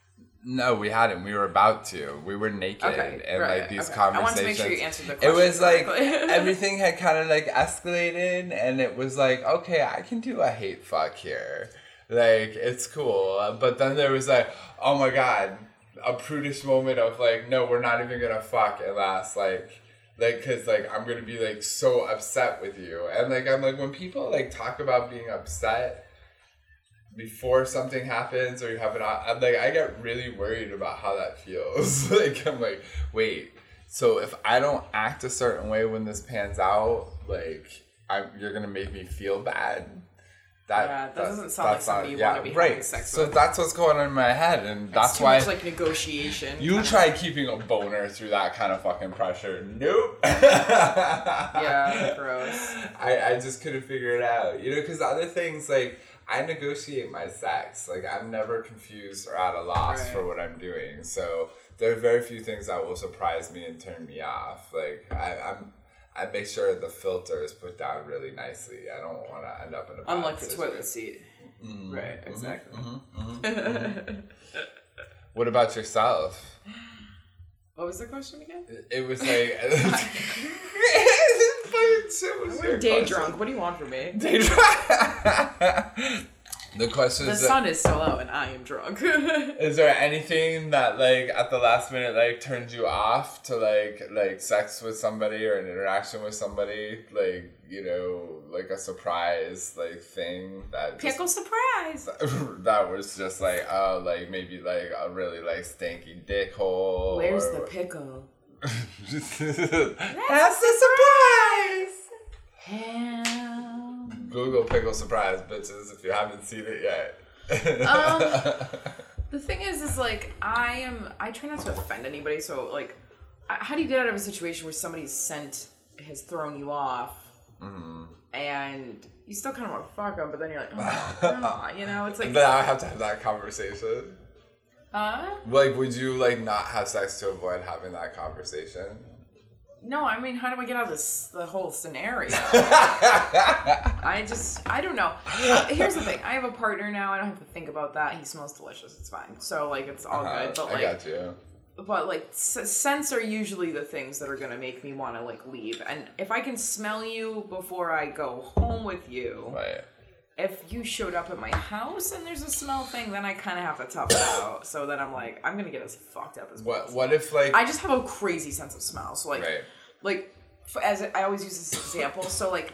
[SPEAKER 7] No, we hadn't. We were about to. We were naked,
[SPEAKER 6] Okay,
[SPEAKER 7] and
[SPEAKER 6] right,
[SPEAKER 7] like these
[SPEAKER 6] okay.
[SPEAKER 7] conversations.
[SPEAKER 6] I wanted to make sure you answered the
[SPEAKER 7] It
[SPEAKER 6] question
[SPEAKER 7] was like
[SPEAKER 6] correctly.
[SPEAKER 7] everything had kind of like escalated, and it was like, okay, I can do a hate fuck here, like it's cool. But then there was like, oh my god, a prudish moment of like, no, we're not even gonna fuck unless like. Like, cause like I'm gonna be like so upset with you, and like I'm like when people like talk about being upset before something happens or you have an, I'm like I get really worried about how that feels. Like I'm like, wait, so if I don't act a certain way when this pans out, like I'm, you're gonna make me feel bad. That,
[SPEAKER 6] Yeah, that
[SPEAKER 7] that-
[SPEAKER 6] doesn't sound like
[SPEAKER 7] that's
[SPEAKER 6] somebody
[SPEAKER 7] not-
[SPEAKER 6] you wanna be
[SPEAKER 7] right.
[SPEAKER 6] having sex
[SPEAKER 7] So
[SPEAKER 6] with.
[SPEAKER 7] that's what's going on in my head, and that's
[SPEAKER 6] It's too
[SPEAKER 7] why
[SPEAKER 6] much like negotiation.
[SPEAKER 7] you
[SPEAKER 6] kinda.
[SPEAKER 7] tried keeping a boner through that kind of fucking pressure. Nope.
[SPEAKER 6] Yeah, gross.
[SPEAKER 7] I, I just couldn't figure it out. You know, because other things, like, I negotiate my sex. Like, I'm never confused or at a loss
[SPEAKER 6] Right.
[SPEAKER 7] for what I'm doing. So, there are very few things that will surprise me and turn me off. Like, I, I'm... I make sure the filter is put down really nicely. I don't want to end up in a bad
[SPEAKER 6] Unlike the
[SPEAKER 7] situation.
[SPEAKER 6] toilet seat.
[SPEAKER 7] Mm-hmm.
[SPEAKER 6] Right, exactly.
[SPEAKER 7] What about yourself?
[SPEAKER 6] What was the question again?
[SPEAKER 7] It was like...
[SPEAKER 6] We're day drunk. What do you want from me?
[SPEAKER 7] Day drunk. The question
[SPEAKER 6] The
[SPEAKER 7] is...
[SPEAKER 6] sun is still out and I am drunk.
[SPEAKER 7] Is there anything that, like, at the last minute, like, turned you off to, like, like sex with somebody or an interaction with somebody? Like, you know, like a surprise, like, thing that just,
[SPEAKER 6] Pickle surprise.
[SPEAKER 7] that was just, like, oh, like, maybe, like, a really, like, stanky dick hole.
[SPEAKER 6] Where's
[SPEAKER 7] or...
[SPEAKER 6] the pickle?
[SPEAKER 7] That's the surprise!
[SPEAKER 6] Hell.
[SPEAKER 7] Google pickle surprise, bitches, if you haven't seen it yet.
[SPEAKER 6] Um, the thing is, is like I am. I try not to offend anybody. So like, I- how do you get out of a situation where somebody's scent has thrown you off,
[SPEAKER 7] Mm-hmm.
[SPEAKER 6] and you still kind of want to fuck them, but then you're like, oh, no, you know, it's like,
[SPEAKER 7] But I have to have that conversation.
[SPEAKER 6] uh,
[SPEAKER 7] Like, would you, like, not have sex to avoid having that conversation?
[SPEAKER 6] no. I mean, how do I get out of this the whole scenario? I just, I don't know. Uh, here's the thing. I have a partner now. I don't have to think about that. He smells delicious. It's fine. So like, it's all
[SPEAKER 7] Uh-huh,
[SPEAKER 6] good. But
[SPEAKER 7] I
[SPEAKER 6] like.
[SPEAKER 7] got you.
[SPEAKER 6] But like s- scents are usually the things that are gonna make me want to like leave. And if I can smell you before I go home with you,
[SPEAKER 7] Right.
[SPEAKER 6] if you showed up at my house and there's a smell thing, then I kind of have to tough it out. So then I'm like, I'm gonna get as fucked up as
[SPEAKER 7] What
[SPEAKER 6] possible.
[SPEAKER 7] What if, like...
[SPEAKER 6] I just have a crazy sense of smell. So like,
[SPEAKER 7] Right.
[SPEAKER 6] like f- as I always use this example. So like,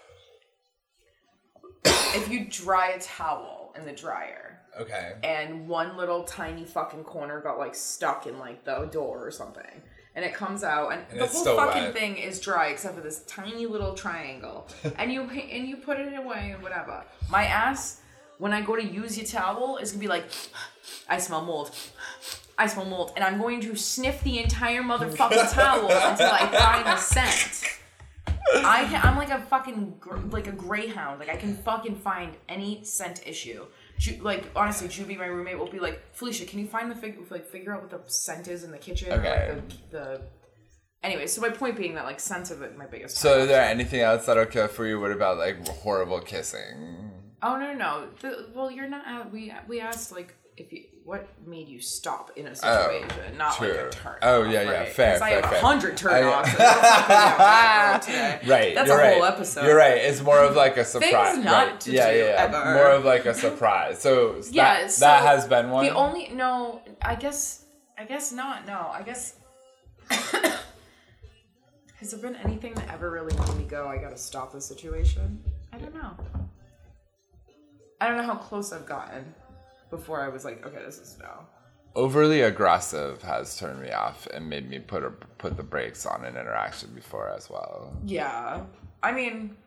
[SPEAKER 6] if you dry a towel in the dryer.
[SPEAKER 7] Okay.
[SPEAKER 6] And one little tiny fucking corner got like stuck in like the door or something, and it comes out, and,
[SPEAKER 7] And
[SPEAKER 6] the
[SPEAKER 7] it's
[SPEAKER 6] whole
[SPEAKER 7] still
[SPEAKER 6] fucking
[SPEAKER 7] wet.
[SPEAKER 6] thing is dry except for this tiny little triangle, and you and you put it away and whatever. My ass, when I go to use your towel, is gonna be like, I smell mold. I smell mold, and I'm going to sniff the entire motherfucking towel until I find the scent. I can, I'm like a fucking gr- like a greyhound. Like I can fucking find any scent issue. Ju- like honestly, Juby, my roommate, will be like, Felicia, can you find the fig- like figure out what the scent is in the kitchen? Or,
[SPEAKER 7] Okay.
[SPEAKER 6] like, the, the anyway. So my point being that like scents are the- my biggest.
[SPEAKER 7] So
[SPEAKER 6] turn-off.
[SPEAKER 7] is there anything else that'll kill for you? What about, like, horrible kissing?
[SPEAKER 6] Oh no no no. The, well, you're not. Uh, we we asked like if you what made you stop in a situation, not like
[SPEAKER 7] true.
[SPEAKER 6] a turn.
[SPEAKER 7] Oh, yeah, yeah,
[SPEAKER 6] right?
[SPEAKER 7] fair,
[SPEAKER 6] 'Cause I
[SPEAKER 7] fair,
[SPEAKER 6] have
[SPEAKER 7] fair.
[SPEAKER 6] a hundred turn
[SPEAKER 7] I-
[SPEAKER 6] offs. today.
[SPEAKER 7] Right.
[SPEAKER 6] That's
[SPEAKER 7] you're
[SPEAKER 6] a whole
[SPEAKER 7] right.
[SPEAKER 6] episode.
[SPEAKER 7] You're right. It's more of like a surprise.
[SPEAKER 6] not
[SPEAKER 7] right.
[SPEAKER 6] to
[SPEAKER 7] yeah,
[SPEAKER 6] do
[SPEAKER 7] yeah, yeah.
[SPEAKER 6] ever.
[SPEAKER 7] More of like a surprise. So
[SPEAKER 6] Yeah,
[SPEAKER 7] that,
[SPEAKER 6] so
[SPEAKER 7] that has been one.
[SPEAKER 6] The only no, I guess I guess not. No, I guess has there been anything that ever really made me go, I gotta stop this situation? I don't know. I don't know how close I've gotten before I was like, okay, this is no.
[SPEAKER 7] Overly aggressive has turned me off and made me put a, put the brakes on an interaction before as well.
[SPEAKER 6] Yeah. I mean,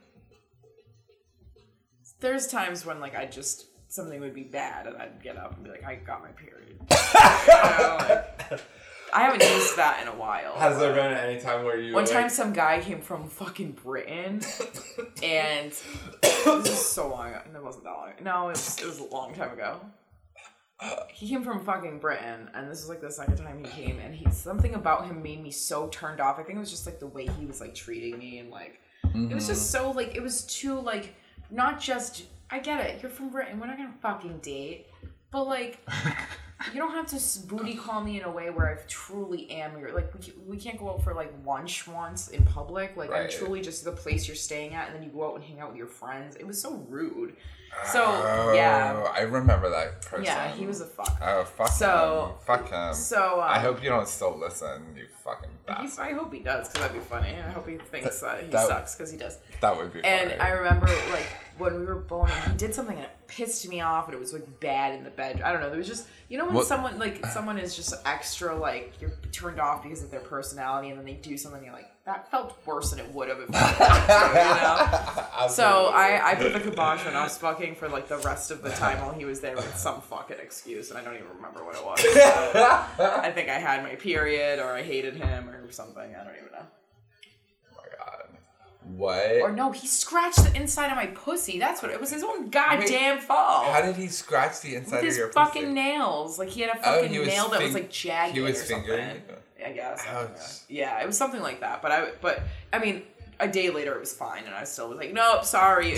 [SPEAKER 6] there's times when like I just something would be bad and I'd get up and be like, I got my period. You know, like, I haven't used that in a while.
[SPEAKER 7] Has there been any time where you
[SPEAKER 6] One
[SPEAKER 7] like,
[SPEAKER 6] time some guy came from fucking Britain and this is so long ago. It wasn't that long. No, it was, it was a long time ago. He came from fucking Britain, and this was like the second time he came, and he something about him made me so turned off. I think it was just like the way he was like treating me, and like mm-hmm. it was just so like it was too like not just I get it, you're from Britain, we're not gonna fucking date, but like you don't have to s- booty call me in a way where I truly am your, like, we can't, we can't go out for, like, lunch once in public. Like,
[SPEAKER 7] Right.
[SPEAKER 6] I'm truly just the place you're staying at, and then you go out and hang out with your friends. It was so rude. So,
[SPEAKER 7] Oh,
[SPEAKER 6] yeah.
[SPEAKER 7] I remember that person.
[SPEAKER 6] Yeah, he was a fuck.
[SPEAKER 7] Oh, fuck
[SPEAKER 6] So-
[SPEAKER 7] him. Fuck him.
[SPEAKER 6] So, um,
[SPEAKER 7] I hope you don't still listen, you fucking
[SPEAKER 6] He's,
[SPEAKER 7] bastard.
[SPEAKER 6] I hope he does, because that'd be funny. I hope he thinks uh, he
[SPEAKER 7] that-
[SPEAKER 6] sucks, because he does.
[SPEAKER 7] That would be
[SPEAKER 6] And
[SPEAKER 7] funny.
[SPEAKER 6] I remember, like, when we were boning, he did something and it pissed me off, and it was, like, bad in the bed. I don't know. There was just, you know, when
[SPEAKER 7] What-
[SPEAKER 6] someone, like, someone is just extra, like, you're turned off because of their personality, and then they do something, you're like, that felt worse than it would have if I did it, you know? So I, I put the kibosh on us fucking for, like, the rest of the time while he was there with some fucking excuse, and I don't even remember what it was. But I think I had my period, or I hated him, or something. I don't even know.
[SPEAKER 7] Oh my god. What?
[SPEAKER 6] Or no, he scratched the inside of my pussy. That's what it was. His own goddamn
[SPEAKER 7] Wait,
[SPEAKER 6] fault.
[SPEAKER 7] How did he scratch the inside
[SPEAKER 6] With
[SPEAKER 7] of
[SPEAKER 6] his
[SPEAKER 7] your
[SPEAKER 6] fucking
[SPEAKER 7] pussy?
[SPEAKER 6] nails. Like he had a
[SPEAKER 7] Oh,
[SPEAKER 6] fucking
[SPEAKER 7] he was
[SPEAKER 6] nail that was
[SPEAKER 7] fing-
[SPEAKER 6] like jagged
[SPEAKER 7] he was
[SPEAKER 6] or something.
[SPEAKER 7] fingering you?
[SPEAKER 6] I guess.
[SPEAKER 7] Ouch.
[SPEAKER 6] Yeah, it was something like that. But I, but I mean, a day later it was fine, and I still was like, nope, sorry.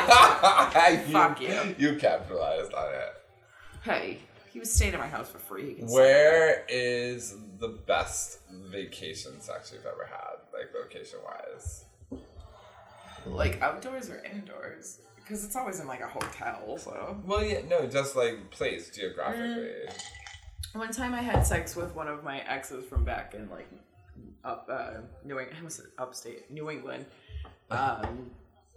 [SPEAKER 6] Fuck you.
[SPEAKER 7] You capitalized on it.
[SPEAKER 6] Hey, he was staying at my house for free. He can stay
[SPEAKER 7] Where is the best vacation sex you've ever had, like location wise?
[SPEAKER 6] there. Like outdoors or indoors? Because it's always in like a hotel. So
[SPEAKER 7] Well, yeah, no, just like place geographically.
[SPEAKER 6] one time I had sex with one of my exes from back in like up uh, New England, was it upstate New England. Um,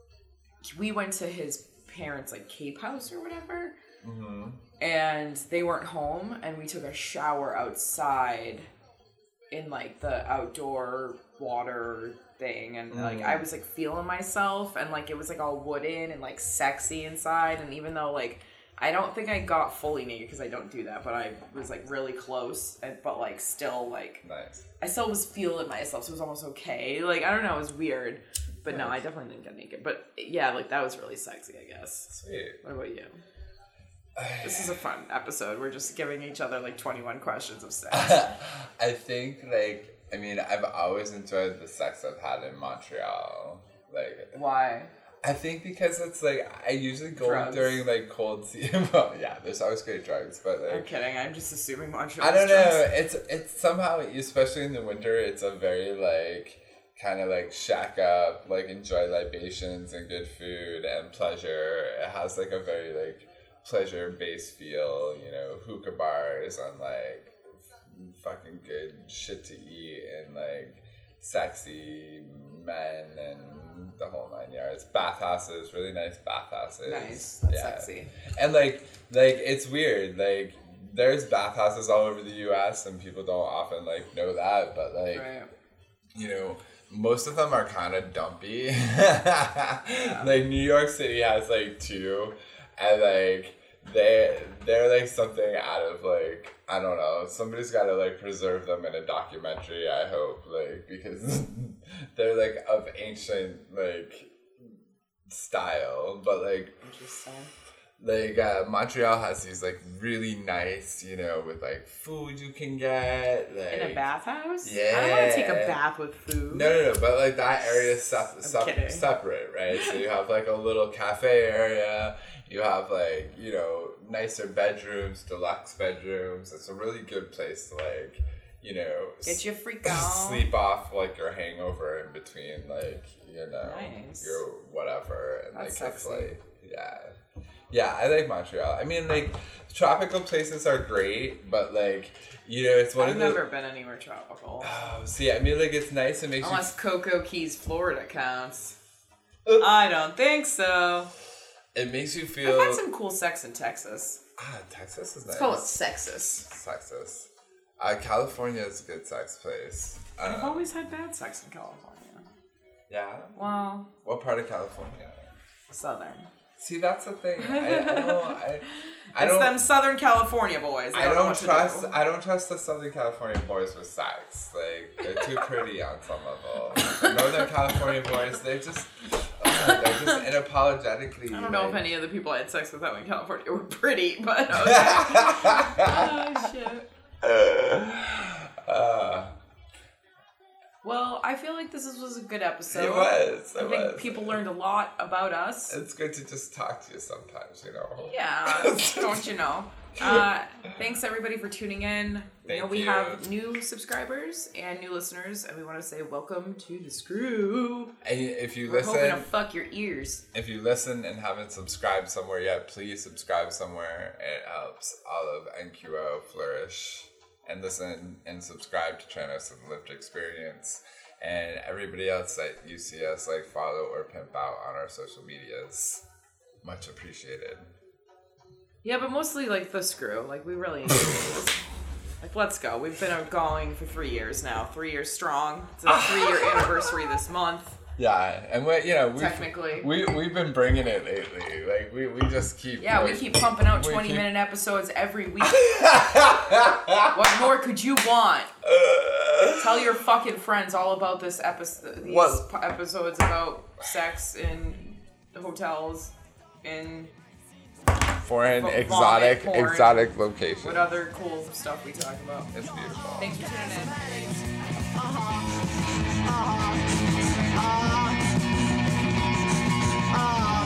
[SPEAKER 6] we went to his parents' like Cape House or whatever,
[SPEAKER 7] Mm-hmm.
[SPEAKER 6] and they weren't home, and we took a shower outside in like the outdoor water thing, and like I was like feeling myself, and like it was like all wooden and like sexy inside, and even though like I don't think I got fully naked because I don't do that, but I was like really close, and but like still like
[SPEAKER 7] Nice.
[SPEAKER 6] I still was feeling myself, so it was almost okay. Like I don't know, it was weird, but no, I definitely didn't get naked. But yeah, like that was really sexy, I guess.
[SPEAKER 7] Sweet.
[SPEAKER 6] What about you? This is a fun episode. We're just giving each other like twenty-one questions of sex.
[SPEAKER 7] I think like I mean I've always enjoyed the sex I've had in Montreal. Like
[SPEAKER 6] Why?
[SPEAKER 7] I think because it's like I usually go
[SPEAKER 6] Drugs.
[SPEAKER 7] during like cold season. Well, yeah, there's always great drugs, but like
[SPEAKER 6] I'm kidding. I'm just assuming Montreal.
[SPEAKER 7] I don't know. It's it's somehow, especially in the winter, it's a very like kind of like shack up, like enjoy libations and good food and pleasure. It has like a very like pleasure based feel, you know, hookah bars and like f- fucking good shit to eat and like sexy men and the whole nine yards. Bathhouses, really nice bathhouses.
[SPEAKER 6] Nice. That's
[SPEAKER 7] yeah.
[SPEAKER 6] sexy.
[SPEAKER 7] And like like it's weird, like there's bathhouses all over the U S and people don't often like know that, but like
[SPEAKER 6] Right.
[SPEAKER 7] you know, most of them are kind of dumpy. yeah. Like New York City has like two, and like they they're like something out of like I don't know. Somebody's got to like preserve them in a documentary. I hope, like because they're like of ancient like style, but like.
[SPEAKER 6] Interesting.
[SPEAKER 7] Like uh, Montreal has these like really nice, you know, with like food you can get. Like,
[SPEAKER 6] In a bathhouse?
[SPEAKER 7] Yeah.
[SPEAKER 6] I don't want to take a bath with food.
[SPEAKER 7] No, no, no. But like that area is sep-
[SPEAKER 6] I'm
[SPEAKER 7] sep-
[SPEAKER 6] kidding.
[SPEAKER 7] separate, right? So you have like a little cafe area. You have like you know nicer bedrooms, deluxe bedrooms. It's a really good place to like you know
[SPEAKER 6] Get your freak on.
[SPEAKER 7] sleep off like your hangover in between like you know
[SPEAKER 6] Nice.
[SPEAKER 7] your whatever and
[SPEAKER 6] That's
[SPEAKER 7] like it's
[SPEAKER 6] sexy.
[SPEAKER 7] like yeah. Yeah, I like Montreal. I mean, like, tropical places are great, but, like, you know, it's one
[SPEAKER 6] I've
[SPEAKER 7] of the...
[SPEAKER 6] never been anywhere tropical.
[SPEAKER 7] Oh, see, I mean, like, it's nice. It makes
[SPEAKER 6] Unless Cocoa Keys, Florida counts.
[SPEAKER 7] Uh,
[SPEAKER 6] I don't think so.
[SPEAKER 7] you... It makes you feel...
[SPEAKER 6] I've had some cool sex in Texas.
[SPEAKER 7] Ah, Texas is nice.
[SPEAKER 6] Let's call it Sexus.
[SPEAKER 7] Texas. Uh, California is a good sex place.
[SPEAKER 6] I've
[SPEAKER 7] Um,
[SPEAKER 6] always had bad sex in California.
[SPEAKER 7] yeah?
[SPEAKER 6] Well,
[SPEAKER 7] What part of California?
[SPEAKER 6] Southern.
[SPEAKER 7] See, that's the thing. I, I don't... I, I
[SPEAKER 6] It's
[SPEAKER 7] don't...
[SPEAKER 6] them Southern California boys. They
[SPEAKER 7] I
[SPEAKER 6] don't, know
[SPEAKER 7] don't
[SPEAKER 6] what to
[SPEAKER 7] trust.
[SPEAKER 6] do.
[SPEAKER 7] I don't trust the Southern California boys with sex. Like they're too pretty on some level. The Northern California boys, they're just, uh, they're just unapologetically.
[SPEAKER 6] I don't know
[SPEAKER 7] like,
[SPEAKER 6] if any of the people I had sex with out in California were pretty, but I was like, oh shit.
[SPEAKER 7] Uh,
[SPEAKER 6] Well, I feel like this is- was a good episode.
[SPEAKER 7] it was. It
[SPEAKER 6] I think
[SPEAKER 7] was.
[SPEAKER 6] people learned a lot about us.
[SPEAKER 7] It's good to just talk to you sometimes, you know.
[SPEAKER 6] Yeah, don't you know? Uh, thanks everybody for tuning in.
[SPEAKER 7] Thank
[SPEAKER 6] you know, we
[SPEAKER 7] you.
[SPEAKER 6] have new subscribers and new listeners, and we want to say welcome to the Screw.
[SPEAKER 7] And if you
[SPEAKER 6] We're
[SPEAKER 7] listen,
[SPEAKER 6] hoping to fuck your ears.
[SPEAKER 7] if you listen and haven't subscribed somewhere yet, please subscribe somewhere. It helps Olive and Q O flourish. And listen and subscribe to Tranos and the Lived Experience. And everybody else that you see us like follow or pimp out on our social medias. Much appreciated.
[SPEAKER 6] Yeah, but mostly like the Screw. Like we really enjoy this. Like let's go. We've been going for three years now. Three years strong. It's a three-year anniversary this month.
[SPEAKER 7] Yeah, and we, you know, we've,
[SPEAKER 6] Technically.
[SPEAKER 7] we we've been bringing it lately. Like we, we just keep.
[SPEAKER 6] Yeah, we
[SPEAKER 7] like,
[SPEAKER 6] keep pumping out
[SPEAKER 7] we
[SPEAKER 6] twenty
[SPEAKER 7] keep-
[SPEAKER 6] minute episodes every week. What more could you want? Tell your fucking friends all about this episode. These
[SPEAKER 7] What?
[SPEAKER 6] p- episodes about sex in hotels, in
[SPEAKER 7] Foreign,
[SPEAKER 6] Vomit
[SPEAKER 7] exotic,
[SPEAKER 6] porn.
[SPEAKER 7] exotic locations.
[SPEAKER 6] what other cool stuff we talk about.
[SPEAKER 7] It's beautiful.
[SPEAKER 6] Thanks for tuning in.
[SPEAKER 8] Ah.